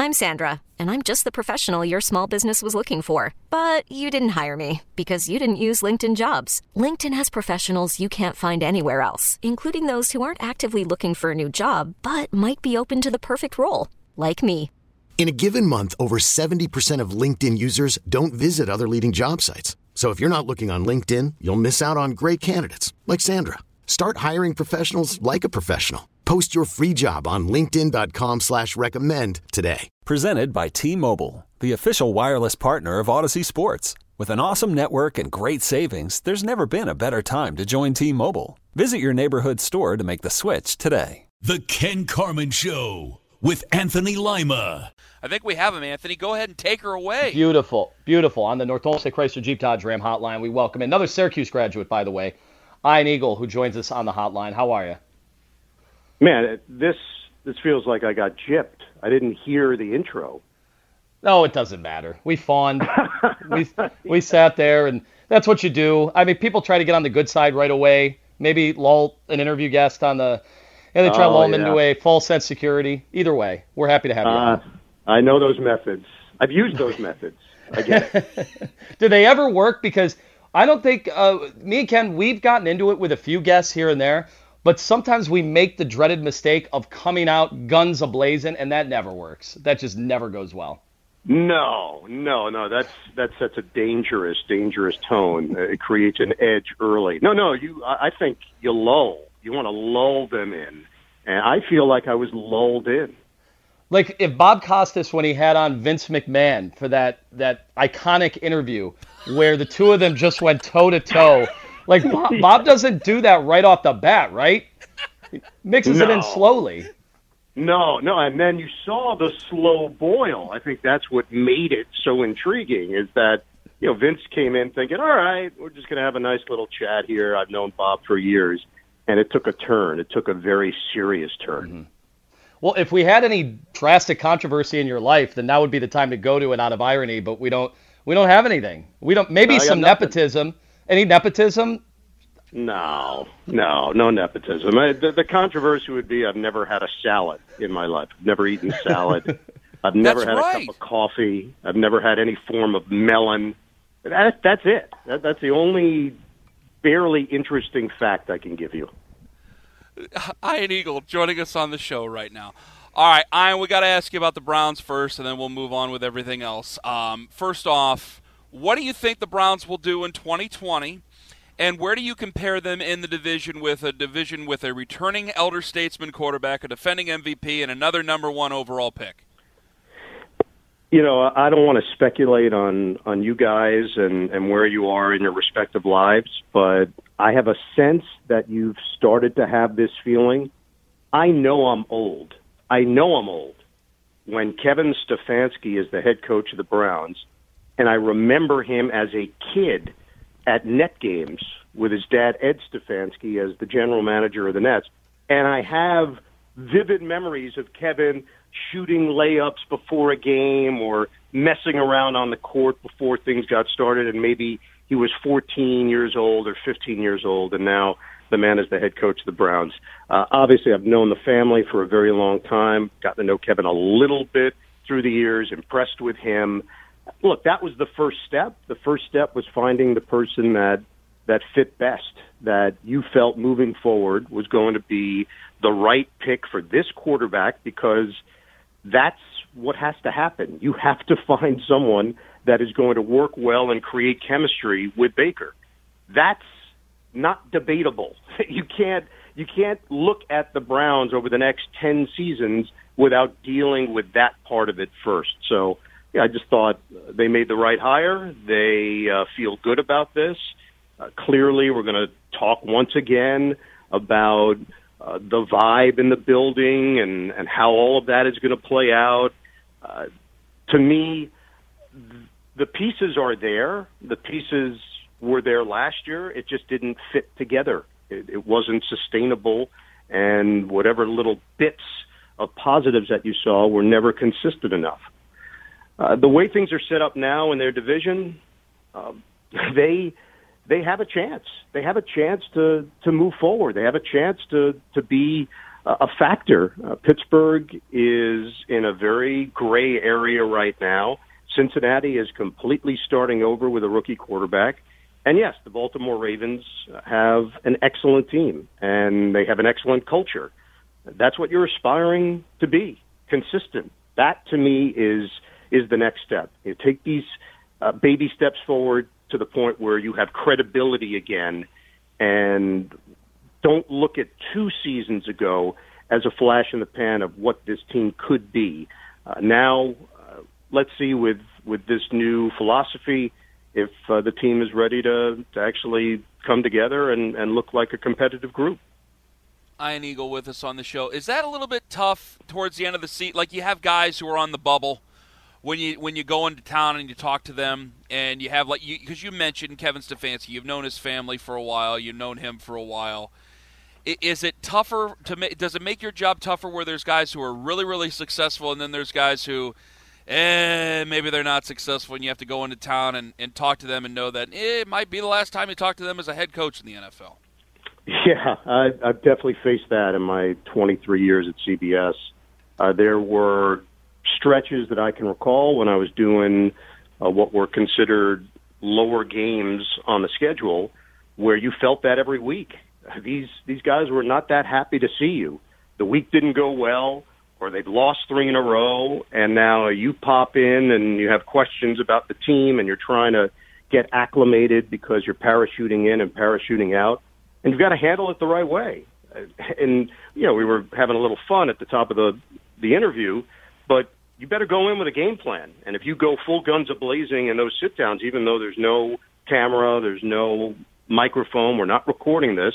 I'm Sandra, and I'm just the professional your small business was looking for. But you didn't hire me because you didn't use LinkedIn Jobs. LinkedIn has professionals you can't find anywhere else, including those who aren't actively looking for a new job, but might be open to the perfect role, like me. In a given month, over 70% of LinkedIn users don't visit other leading job sites. So if you're not looking on LinkedIn, you'll miss out on great candidates like Sandra. Start hiring professionals like a professional. Post your free job on linkedin.com/recommend today. Presented by T-Mobile, the official wireless partner of Odyssey Sports. With an awesome network and great savings, there's never been a better time to join T-Mobile. Visit your neighborhood store to make the switch today. The Ken Carman Show with Anthony Lima. I think we have him, Anthony. Go ahead and take her away. Beautiful, beautiful. On the North Olmsted Chrysler Jeep Dodge Ram hotline, we welcome another Syracuse graduate, by the way, Ian Eagle, who joins us on the hotline. How are you? Man, this feels like I got gypped. I didn't hear the intro. No, it doesn't matter. We fawned. we sat there, and that's what you do. I mean, people try to get on the good side right away. Maybe lull an interview guest on the, and they try to lull them into a false sense of security. Either way, we're happy to have you on. I know those methods. I've used those methods. I get it. Do they ever work? Because I don't think, me and Ken, we've gotten into it with a few guests here and there, but sometimes we make the dreaded mistake of coming out guns a-blazing, and that never works. That just never goes well. No. That sets a dangerous tone. It creates an edge early. I think you lull. You want to lull them in. And I feel like I was lulled in. Like if Bob Costas, when he had on Vince McMahon for that iconic interview where the two of them just went toe-to-toe, like Bob doesn't do that right off the bat, right? He mixes it in slowly. No, and then you saw the slow boil. I think that's what made it so intriguing is that, Vince came in thinking, all right, we're just going to have a nice little chat here. I've known Bob for years. And it took a turn. It took a very serious turn. Mm-hmm. Well, if we had any drastic controversy in your life, then that would be the time to go to it out of irony, but we don't have anything. We don't, maybe some nepotism. Any nepotism? No nepotism. The controversy would be I've never had a salad in my life. I've never eaten salad. I've never had a cup of coffee. I've never had any form of melon. That's it. That's the only barely interesting fact I can give you. Ian Eagle joining us on the show right now. All right, Ian, we got to ask you about the Browns first, and then we'll move on with everything else. First off, what do you think the Browns will do in 2020, and where do you compare them in the division with a returning elder statesman quarterback, a defending MVP, and another number one overall pick? I don't want to speculate on you guys and where you are in your respective lives, but I have a sense that you've started to have this feeling. I know I'm old. When Kevin Stefanski is the head coach of the Browns, and I remember him as a kid at net games with his dad, Ed Stefanski, as the general manager of the Nets, and I have vivid memories of Kevin shooting layups before a game or messing around on the court before things got started, and maybe he was 14 years old or 15 years old, and now the man is the head coach of the Browns. Obviously, I've known the family for a very long time, gotten to know Kevin a little bit through the years, impressed with him. Look, that was the first step. The first step was finding the person that fit best, that you felt moving forward was going to be the right pick for this quarterback, because that's what has to happen. You have to find someone that is going to work well and create chemistry with Baker. That's not debatable. You can't look at the Browns over the next 10 seasons without dealing with that part of it first. So, I just thought they made the right hire. They feel good about this. Clearly, we're going to talk once again about the vibe in the building and how all of that is going to play out. To me, the pieces are there. The pieces were there last year. It just didn't fit together. It wasn't sustainable, and whatever little bits of positives that you saw were never consistent enough. The way things are set up now in their division, they have a chance. They have a chance to move forward. They have a chance to be a factor. Pittsburgh is in a very gray area right now. Cincinnati is completely starting over with a rookie quarterback. And yes, the Baltimore Ravens have an excellent team, and they have an excellent culture. That's what you're aspiring to be, consistent. That, to me, is the next step. You take these baby steps forward to the point where you have credibility again, and don't look at 2 seasons ago as a flash in the pan of what this team could be. Now, let's see with this new philosophy if the team is ready to actually come together and look like a competitive group. Ian Eagle with us on the show. Is that a little bit tough towards the end of the season? Like, you have guys who are on the bubble when you go into town and you talk to them, and you have, like, because you mentioned Kevin Stefanski, you've known his family for a while, you've known him for a while. Is it tougher does it make your job tougher where there's guys who are really, really successful, and then there's guys who maybe they're not successful, and you have to go into town and talk to them and know that it might be the last time you talk to them as a head coach in the NFL? Yeah, I've definitely faced that in my 23 years at CBS. There were stretches that I can recall when I was doing what were considered lower games on the schedule where you felt that every week. These guys were not that happy to see you. The week didn't go well, or they've lost 3 in a row, and now you pop in and you have questions about the team and you're trying to get acclimated because you're parachuting in and parachuting out. And you've got to handle it the right way. And, we were having a little fun at the top of the interview, but you better go in with a game plan. And if you go full guns a-blazing in those sit-downs, even though there's no camera, there's no microphone, we're not recording this,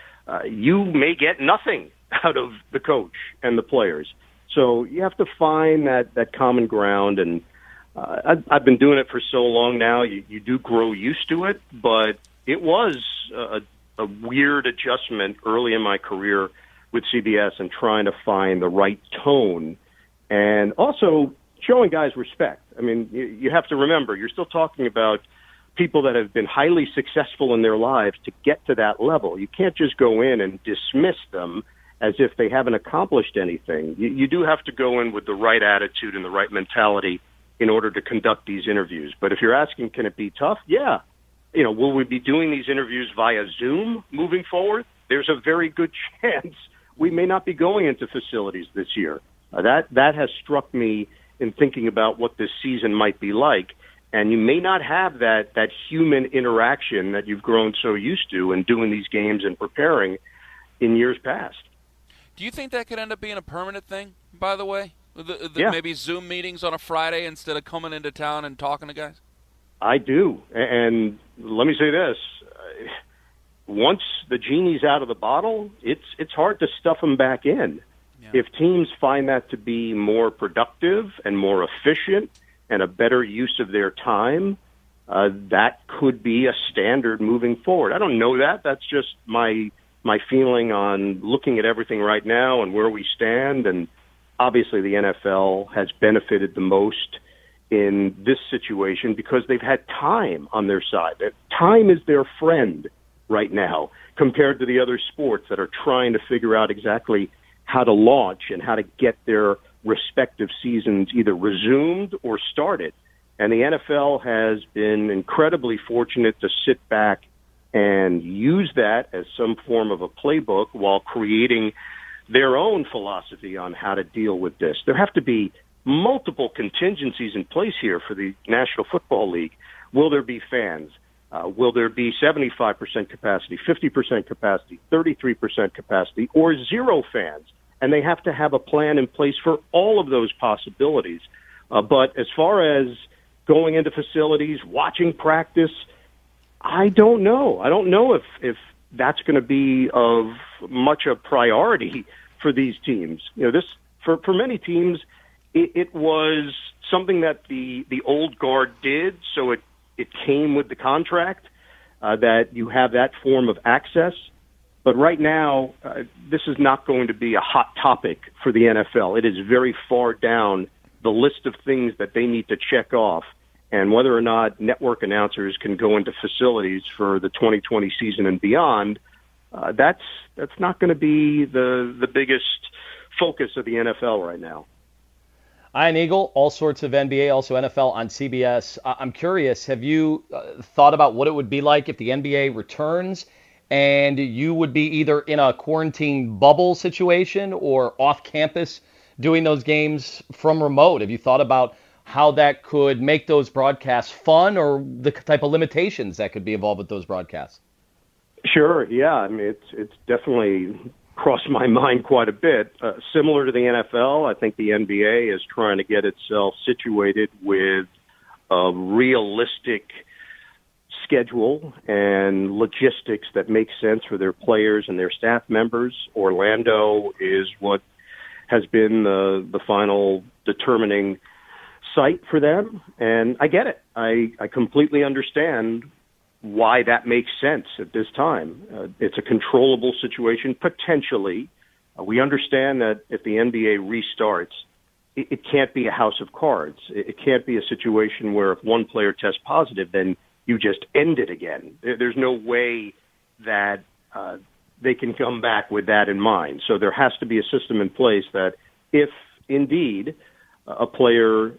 you may get nothing out of the coach and the players. So you have to find that common ground. And I've been doing it for so long now, you do grow used to it, but it was a weird adjustment early in my career with CBS and trying to find the right tone and also showing guys respect. I mean, you have to remember, you're still talking about people that have been highly successful in their lives to get to that level. You can't just go in and dismiss them as if they haven't accomplished anything. You do have to go in with the right attitude and the right mentality in order to conduct these interviews. But if you're asking, can it be tough? Yeah. Will we be doing these interviews via Zoom moving forward? There's a very good chance we may not be going into facilities this year. That has struck me in thinking about what this season might be like. And you may not have that human interaction that you've grown so used to in doing these games and preparing in years past. Do you think that could end up being a permanent thing, by the way? Yeah. Maybe Zoom meetings on a Friday instead of coming into town and talking to guys? I do. And let me say this. Once the genie's out of the bottle, it's hard to stuff them back in. Yeah. If teams find that to be more productive and more efficient and a better use of their time, that could be a standard moving forward. I don't know that. That's just my feeling on looking at everything right now and where we stand. And obviously the NFL has benefited the most in this situation because they've had time on their side. Time is their friend right now compared to the other sports that are trying to figure out exactly how to launch and how to get their respective seasons either resumed or started. And the NFL has been incredibly fortunate to sit back and use that as some form of a playbook while creating their own philosophy on how to deal with this. There have to be multiple contingencies in place here for the National Football League. Will there be fans? Will there be 75% capacity, 50% capacity, 33% capacity, or 0 fans? And they have to have a plan in place for all of those possibilities. But as far as going into facilities, watching practice, I don't know. I don't know if that's going to be of much a priority for these teams. This for many teams, it was something that the old guard did, so it came with the contract that you have that form of access. But right now, this is not going to be a hot topic for the NFL. It is very far down the list of things that they need to check off. And whether or not network announcers can go into facilities for the 2020 season and beyond, That's not going to be the biggest focus of the NFL right now. Ian Eagle, all sorts of NBA, also NFL on CBS. I'm curious, have you thought about what it would be like if the NBA returns and you would be either in a quarantine bubble situation or off campus doing those games from remote? Have you thought about how that could make those broadcasts fun or the type of limitations that could be involved with those broadcasts? Sure, yeah. I mean, it's definitely crossed my mind quite a bit. Similar to the NFL, I think the NBA is trying to get itself situated with a realistic schedule and logistics that make sense for their players and their staff members. Orlando is what has been the final determining site for them, and I get it. I completely understand why that makes sense at this time. It's a controllable situation, potentially. We understand that if the NBA restarts, it can't be a house of cards. It can't be a situation where if one player tests positive, then you just end it again. There's no way that they can come back with that in mind. So there has to be a system in place that if indeed a player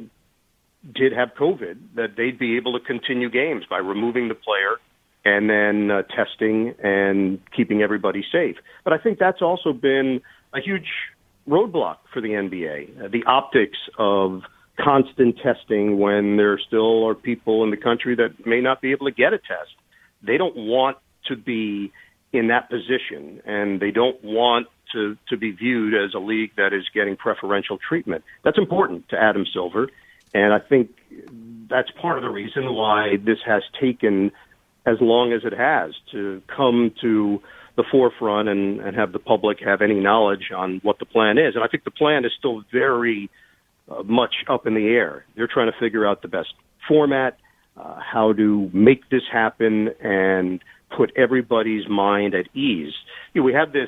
did have COVID, that they'd be able to continue games by removing the player and then testing and keeping everybody safe. But I think that's also been a huge roadblock for the NBA, the optics of constant testing when there still are people in the country that may not be able to get a test. They don't want to be in that position, and they don't want to be viewed as a league that is getting preferential treatment. That's important to Adam Silver. And I think that's part of the reason why this has taken as long as it has to come to the forefront and have the public have any knowledge on what the plan is. And I think the plan is still very much up in the air. They're trying to figure out the best format, how to make this happen and put everybody's mind at ease. You know, we have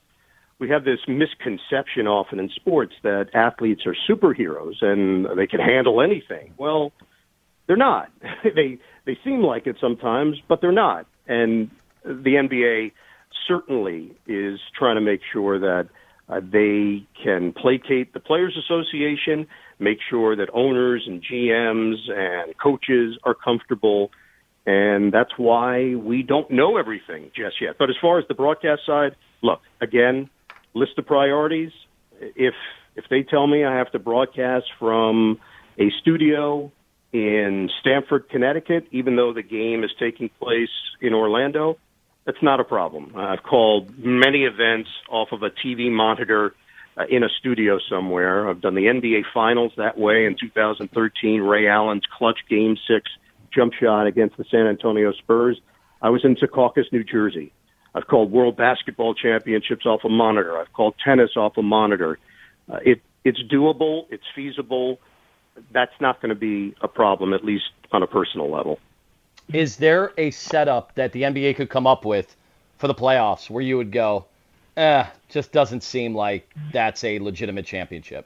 this misconception often in sports that athletes are superheroes and they can handle anything. Well, they're not. They seem like it sometimes, but they're not. And the NBA certainly is trying to make sure that they can placate the Players Association, make sure that owners and GMs and coaches are comfortable. And that's why we don't know everything just yet. But as far as the broadcast side, look, again, list of priorities. If they tell me I have to broadcast from a studio in Stamford, Connecticut, even though the game is taking place in Orlando, that's not a problem. I've called many events off of a TV monitor in a studio somewhere. I've done the NBA Finals that way in 2013, Ray Allen's clutch Game 6 jump shot against the San Antonio Spurs. I was in Secaucus, New Jersey. I've called World Basketball Championships off a monitor. I've called tennis off a monitor. It's doable. It's feasible. That's not going to be a problem, at least on a personal level. Is there a setup that the NBA could come up with for the playoffs where you would go, just doesn't seem like that's a legitimate championship?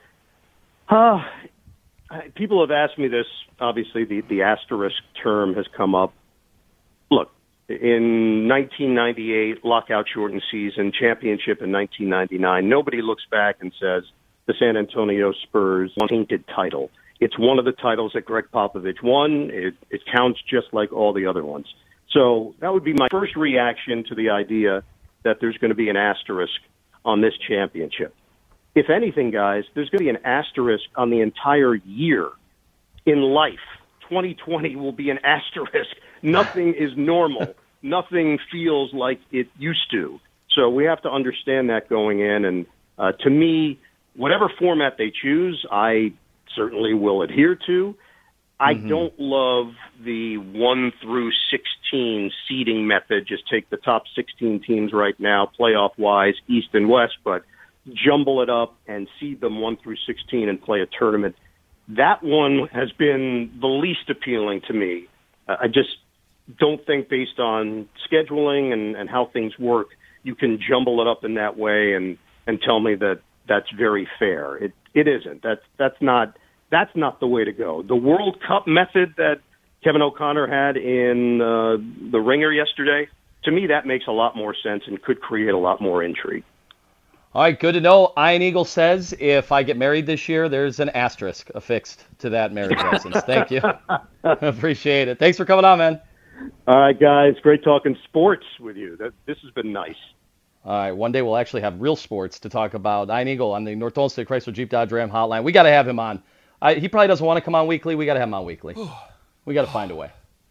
People have asked me this. Obviously, the asterisk term has come up. Look, in 1998, lockout shortened season, championship in 1999, nobody looks back and says the San Antonio Spurs won a tainted title. It's one of the titles that Greg Popovich won. It counts just like all the other ones. So that would be my first reaction to the idea that there's going to be an asterisk on this championship. If anything, guys, there's going to be an asterisk on the entire year in life. 2020 will be an asterisk. Nothing is normal. Nothing feels like it used to. So we have to understand that going in. And to me, whatever format they choose, I certainly will adhere to. I don't love the 1 through 16 seeding method. Just take the top 16 teams right now, playoff-wise, East and West, but jumble it up and seed them 1 through 16 and play a tournament. That one has been the least appealing to me. I just don't think, based on scheduling and how things work, you can jumble it up in that way and tell me that that's very fair. It isn't. That's not the way to go. The World Cup method that Kevin O'Connor had in The Ringer yesterday, To me, that makes a lot more sense and could create a lot more intrigue. All right, good to know. Iron Eagle says if I get married this year, there's an asterisk affixed to that marriage license. Thank you. Appreciate it. Thanks for coming on, man. All right, guys. Great talking sports with you. This has been nice. All right, one day we'll actually have real sports to talk about. Iron Eagle on the North Olmsted Chrysler Jeep Dodge Ram hotline. We got to have him on. He probably doesn't want to come on weekly. We got to have him on weekly. We got to find a way.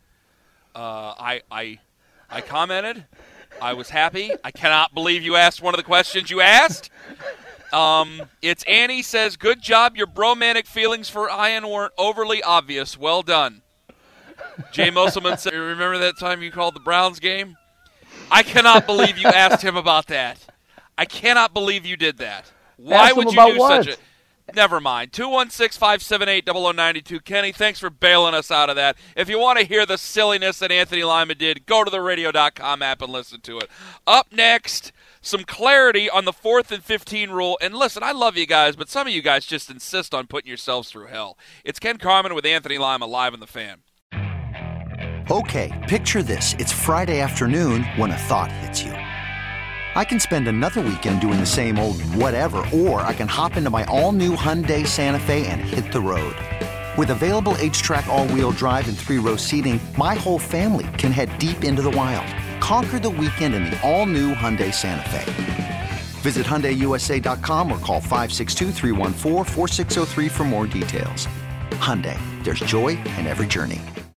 I commented. I was happy. I cannot believe you asked one of the questions you asked. It's Annie says, good job. Your bromantic feelings for Ian weren't overly obvious. Well done. Jay Mosselman said, remember that time you called the Browns game? I cannot believe you asked him about that. I cannot believe you did that. Why would you do such a... Never mind. 216-578-0092. Kenny, thanks for bailing us out of that. If you want to hear the silliness that Anthony Lima did, go to the radio.com app and listen to it. Up next, some clarity on the 4th and 15 rule. And listen, I love you guys, but some of you guys just insist on putting yourselves through hell. It's Ken Carman with Anthony Lima live on The Fan. Okay, picture this. It's Friday afternoon when a thought hits you. I can spend another weekend doing the same old whatever, or I can hop into my all-new Hyundai Santa Fe and hit the road. With available H-Track all-wheel drive and 3-row seating, my whole family can head deep into the wild. Conquer the weekend in the all-new Hyundai Santa Fe. Visit HyundaiUSA.com or call 562-314-4603 for more details. Hyundai, there's joy in every journey.